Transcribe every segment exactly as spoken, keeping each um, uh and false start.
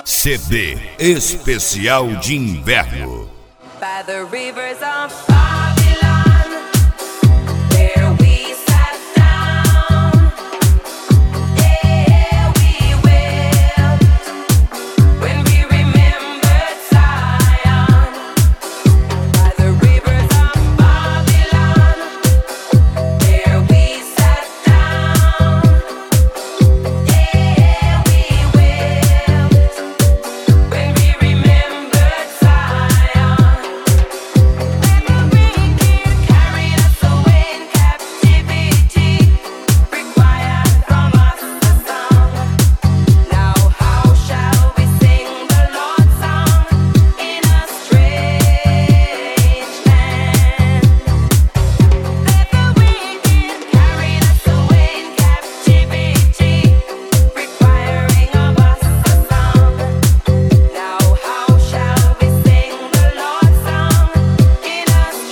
C D especial de inverno. By the rivers of Babylon, there we sat down. Yeah, we wept when we remembered Zion. By the rivers of Babylon, there we sat down. Yeah, we wept when we remembered Zion. Carried us away in captivity, required from us a song. Now how shall we sing the Lord's song in a strange land? That the wicked carried us away in captivity, requiring of us a song. Now how shall we sing the Lord's song in a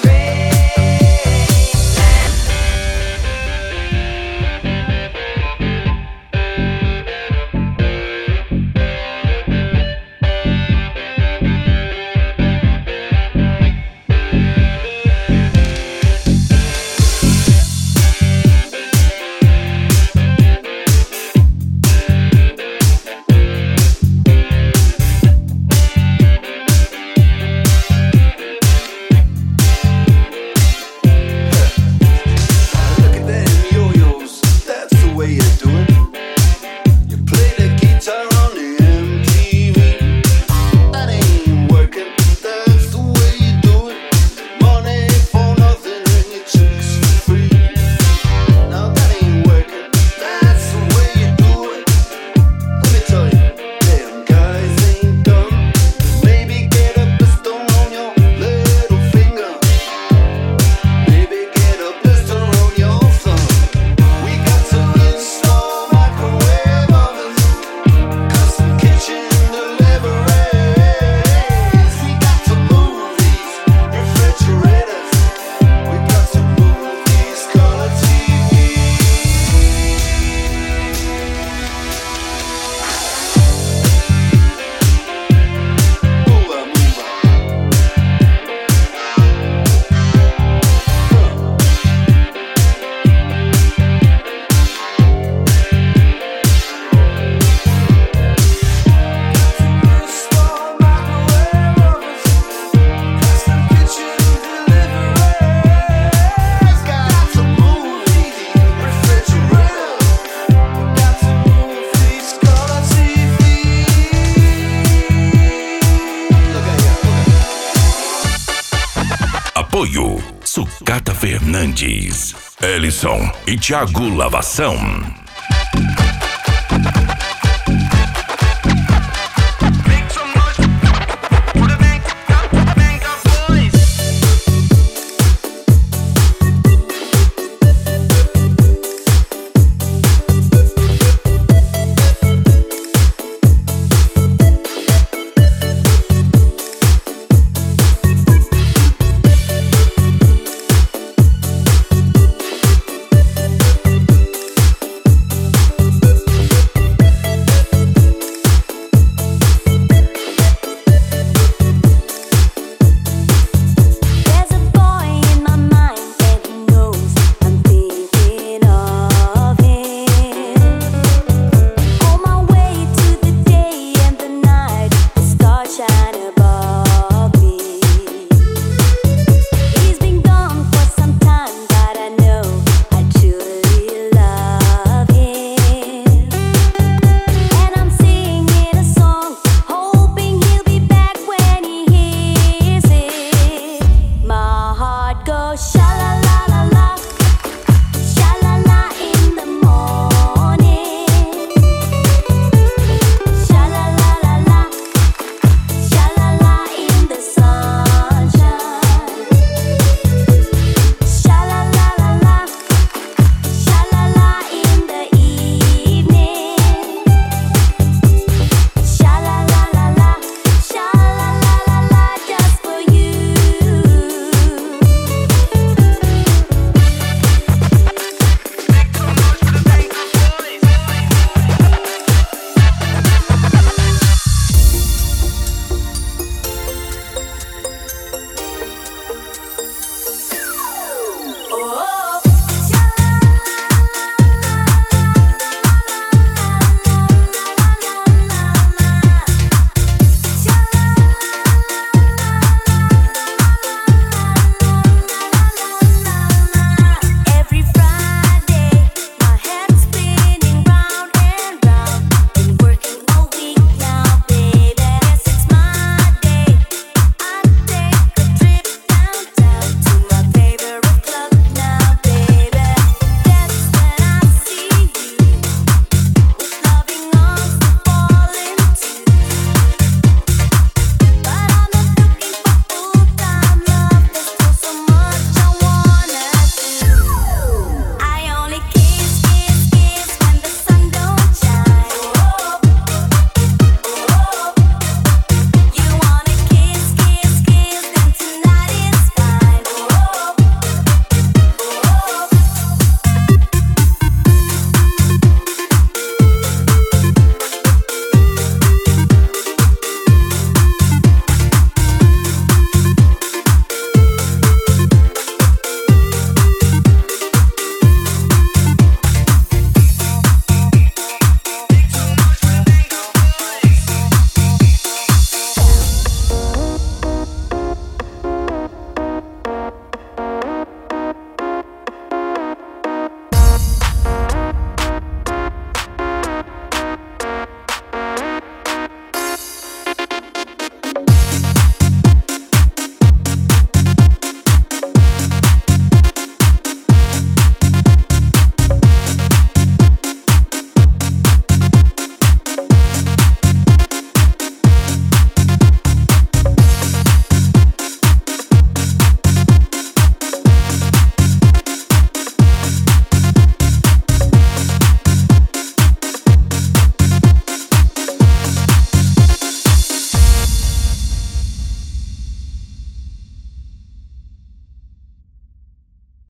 Look at them yo-yos, that's the way you do it. You play the guitar on the M T V. That ain't working, that's the way you do it. Money for nothing and your chicks for free. Now that ain't working, that's the way you do it. Let me tell you, them guys ain't dumb. Maybe get a pistol on your little finger. Maybe get a blister on your thumb. We got to install microwave ovens, custom kitchen deliveries. We got to move these refrigerators. We got to move these color T Vs. Move on, move on. Install microwave ovens, custom kitchen deliveries. Got to move these refrigerators. Got to move these color T Vs. Look at here, look at Apoio Sucata Fernandes, Ellison e Thiago Lavação.